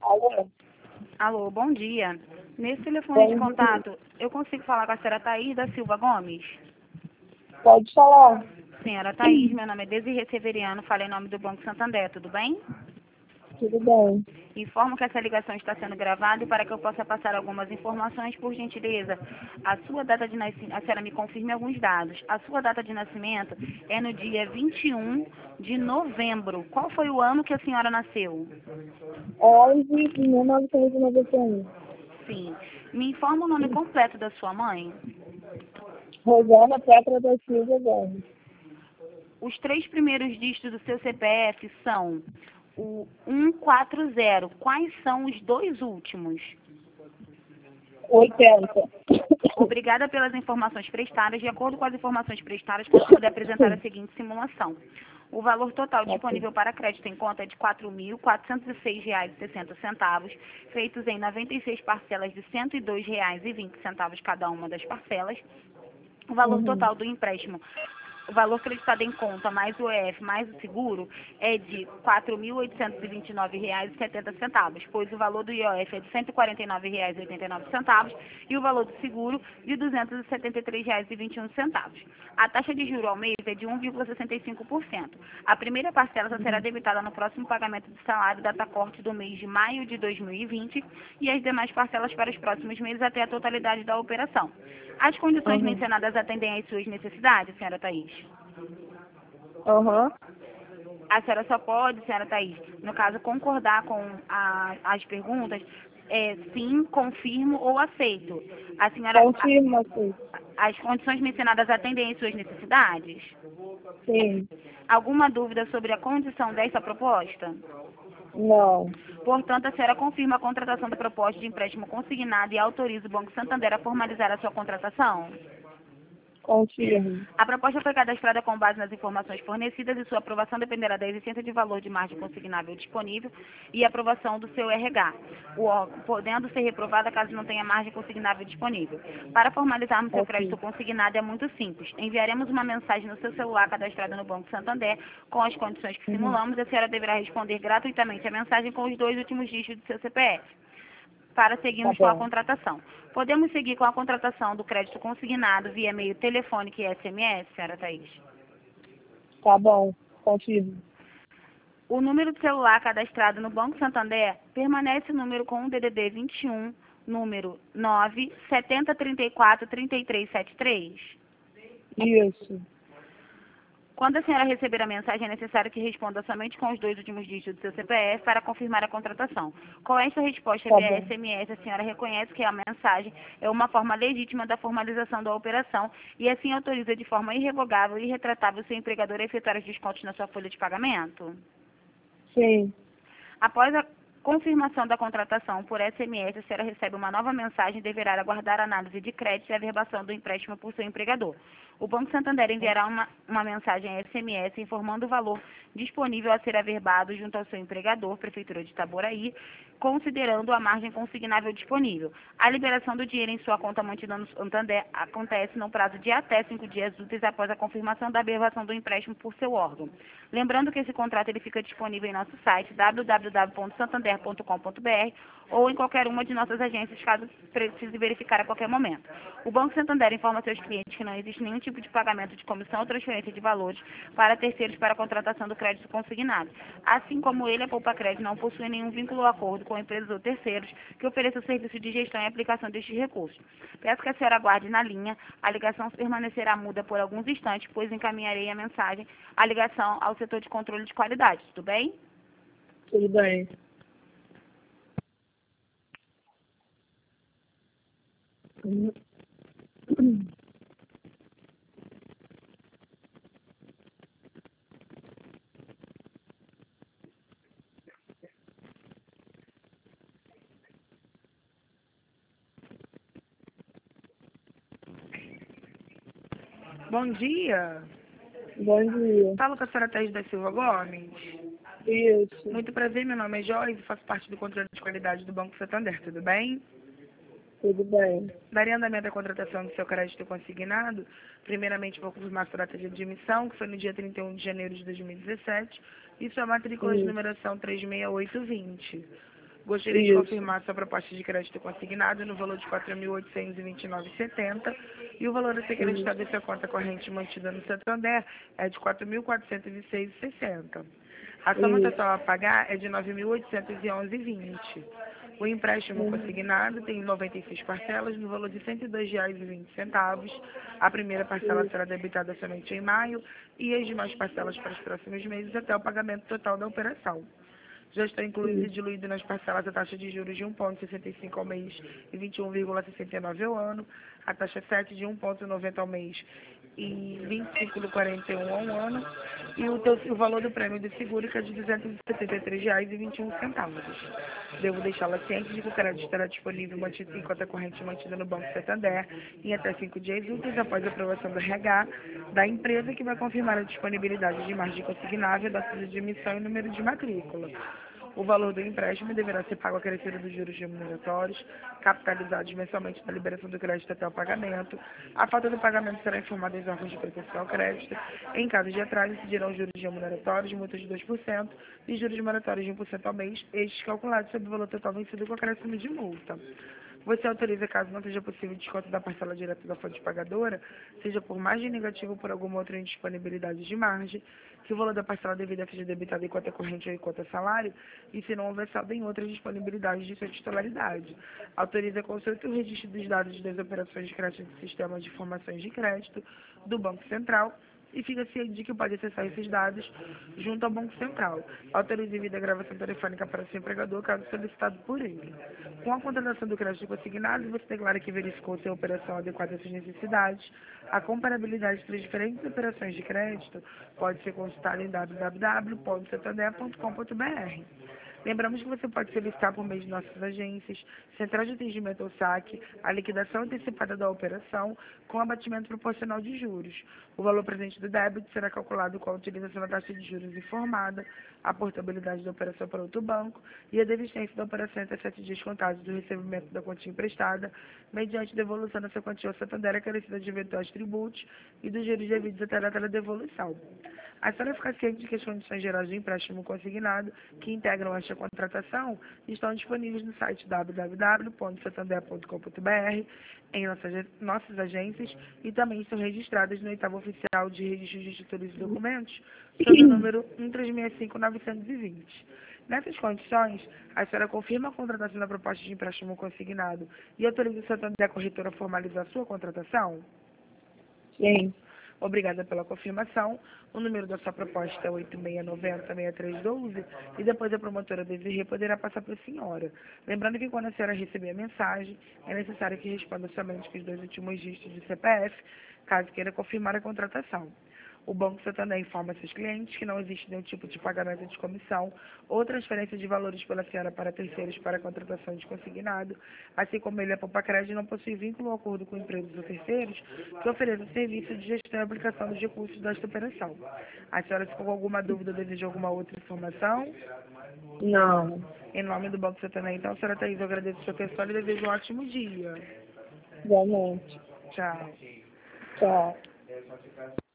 Alô? Alô, bom dia. Nesse telefone de Bom dia. contato, eu consigo falar com a senhora Thaís da Silva Gomes? Pode falar. Senhora Thaís, meu nome é Desirê Severiano, falei em nome do Banco Santander, tudo bem? Tudo bem. Informo que essa ligação está sendo gravada e para que eu possa passar algumas informações, por gentileza, a sua data de nascimento, a senhora me confirme alguns dados. A sua data de nascimento é no dia 21 de novembro. Qual foi o ano que a senhora nasceu? 11 de 1991. Sim. Me informa o nome completo da sua mãe. Rosana Petra da Silva Gomes. Os 3 primeiros dígitos do seu CPF são o 140. Quais são os 2 últimos? 80. Obrigada pelas informações prestadas. De acordo com as informações prestadas, posso poder apresentar a seguinte simulação. O valor total disponível para crédito em conta é de R$ 4.406,60, feitos em 96 parcelas de R$ 102,20 cada uma das parcelas. O valor total do empréstimo, o valor creditado em conta, mais o EF, mais o seguro, é de R$ 4.829,70, pois o valor do IOF é de R$ 149,89 e o valor do seguro de R$ 273,21. A taxa de juros ao mês é de 1,65%. A primeira parcela só será debitada no próximo pagamento de salário data corte do mês de maio de 2020 e as demais parcelas para os próximos meses até a totalidade da operação. As condições mencionadas atendem às suas necessidades, senhora Thaís? Aham. A senhora só pode, senhora Thaís, no caso, concordar com as perguntas, sim, confirmo ou aceito. A senhora, Confirma, sim. as condições mencionadas atendem às suas necessidades? Sim. Alguma dúvida sobre a condição dessa proposta? Não. Portanto, a senhora confirma a contratação da proposta de empréstimo consignado e autoriza o Banco Santander a formalizar a sua contratação? Confirma. A proposta foi cadastrada com base nas informações fornecidas e sua aprovação dependerá da existência de valor de margem consignável disponível e aprovação do seu RH, o órgão podendo ser reprovada caso não tenha margem consignável disponível. Para formalizarmos seu crédito consignado é muito simples. Enviaremos uma mensagem no seu celular cadastrada no Banco Santander com as condições que simulamos e a senhora deverá responder gratuitamente a mensagem com os 2 últimos dígitos do seu CPF. Para seguirmos com a contratação. Podemos seguir com a contratação do crédito consignado via meio telefônico e SMS, senhora Thaís? Tá bom. Confirma. O número de celular cadastrado no Banco Santander permanece o número com o DDD 21, número 970343373. Isso. Quando a senhora receber a mensagem, é necessário que responda somente com os 2 últimos dígitos do seu CPF para confirmar a contratação. Com esta resposta via SMS, a senhora reconhece que a mensagem é uma forma legítima da formalização da operação e assim autoriza de forma irrevogável e irretratável o seu empregador a efetuar os descontos na sua folha de pagamento? Sim. Após a confirmação da contratação por SMS, a senhora recebe uma nova mensagem e deverá aguardar a análise de crédito e a averbação do empréstimo por seu empregador. O Banco Santander enviará uma mensagem SMS informando o valor disponível a ser averbado junto ao seu empregador, Prefeitura de Itaboraí, considerando a margem consignável disponível. A liberação do dinheiro em sua conta mantida no Santander acontece no prazo de até 5 dias úteis após a confirmação da averbação do empréstimo por seu órgão. Lembrando que esse contrato ele fica disponível em nosso site www.santander.com.br ou em qualquer uma de nossas agências, caso precise verificar a qualquer momento. O Banco Santander informa seus clientes que não existe nenhum tipo de pagamento de comissão ou transferência de valores para terceiros para a contratação do crédito consignado. Assim como ele, a Poupa Crédito não possui nenhum vínculo ou acordo com empresas ou terceiros que ofereçam serviço de gestão e aplicação destes recursos. Peço que a senhora aguarde na linha. A ligação permanecerá muda por alguns instantes, pois encaminharei a mensagem, a ligação ao setor de controle de qualidade. Tudo bem? Tudo bem. Bom dia. Bom dia. Falo com a senhora Thaís da Silva Gomes. Isso. Muito prazer, meu nome é Joyce e faço parte do controle de qualidade do Banco Santander, tudo bem? Tudo bem. Daria andamento à contratação do seu crédito consignado. Primeiramente, vou confirmar sua data de admissão, que foi no dia 31 de janeiro de 2017, e sua matrícula de Isso. numeração 36820. Gostaria de Isso. confirmar sua proposta de crédito consignado no valor de R$ 4.829,70 e o valor a ser creditado em sua conta corrente mantida no Santander é de R$ 4.406,60. A soma Isso. total a pagar é de R$ 9.811,20. O empréstimo consignado tem 96 parcelas no valor de R$ 102,20. A primeira parcela será debitada somente em maio e as demais parcelas para os próximos meses até o pagamento total da operação. Já está incluído e diluído nas parcelas a taxa de juros de 1,65 ao mês e 21,69 ao ano, a taxa 7 de 1,90 ao mês e 25,41 ao ano, e o valor do prêmio de seguro que é de R$ 273,21. Devo deixá-la ciente de que o crédito estará disponível em conta corrente mantida no Banco Santander em até 5 dias úteis após a aprovação do RH da empresa, que vai confirmar a disponibilidade de margem consignável, data de emissão e número de matrícula. O valor do empréstimo deverá ser pago acrescido dos juros remuneratórios, capitalizados mensalmente na liberação do crédito até o pagamento. A falta do pagamento será informada aos órgãos de proteção ao crédito. Em caso de atraso, incidirão juros remuneratórios, multas de 2% e juros moratórios de 1% ao mês, estes calculados sobre o valor total vencido com acréscimo de multa. Você autoriza, caso não seja possível, desconto da parcela direta da fonte pagadora, seja por margem negativa ou por alguma outra indisponibilidade de margem, que o valor da parcela devida seja debitado em conta corrente ou em conta salário, e se não houver saldo em outras disponibilidades de sua titularidade. Autoriza a consulta e o registro dos dados das operações de crédito do sistema de informações de crédito do Banco Central, e fica ciente de que pode acessar esses dados junto ao Banco Central. Autorize a gravação telefônica para seu empregador, caso solicitado por ele. Com a contratação do crédito consignado, você declara que verificou se a operação adequada às suas necessidades. A comparabilidade entre as diferentes operações de crédito pode ser consultada em www.santander.com.br. Lembramos que você pode solicitar por meio de nossas agências, central de atendimento ao saque, a liquidação antecipada da operação com abatimento proporcional de juros. O valor presente do débito será calculado com a utilização da taxa de juros informada, a portabilidade da operação para outro banco e a desistência da operação até 7 dias contados do recebimento da quantia emprestada, mediante devolução dessa quantia ao Santander acrescida de eventuais tributos e dos juros devidos até a data da devolução. A senhora fica ciente de que as condições gerais do empréstimo consignado, que integram esta contratação, estão disponíveis no site www.santander.com.br, em nossas agências, e também estão registradas no oitavo oficial de registro de títulos e documentos, sob o número 1365920. Nessas condições, a senhora confirma a contratação da proposta de empréstimo consignado e autoriza o Santander a corretora a formalizar a sua contratação? Sim. Obrigada pela confirmação. O número da sua proposta é 8690-6312 e depois a promotora Desirê poderá passar para a senhora. Lembrando que quando a senhora receber a mensagem, é necessário que responda somente com os 2 últimos dígitos de CPF, caso queira confirmar a contratação. O Banco Santander informa seus clientes que não existe nenhum tipo de pagamento de comissão ou transferência de valores pela senhora para terceiros para a contratação de consignado, assim como ele, a Poupa Crédito, não possui vínculo ou acordo com empresas ou terceiros que ofereçam serviço de gestão e aplicação dos recursos desta operação. A senhora ficou com alguma dúvida ou deseja alguma outra informação? Não. Em nome do Banco Santander, então, senhora Thaís, eu agradeço a sua atenção e desejo um ótimo dia. Igualmente. Tchau. Tchau.